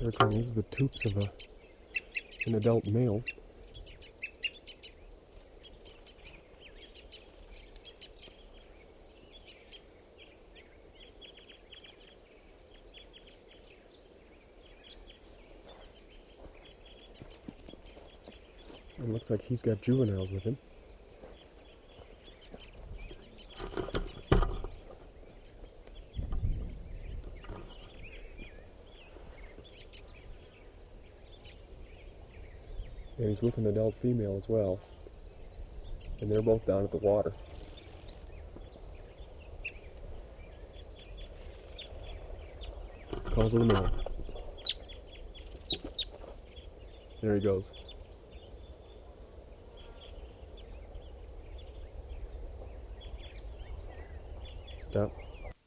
Okay, these are the toops of an adult male. It looks like he's got juveniles with him. And he's with an adult female as well. And they're both down at the water. Calls of the male. There he goes. Stop.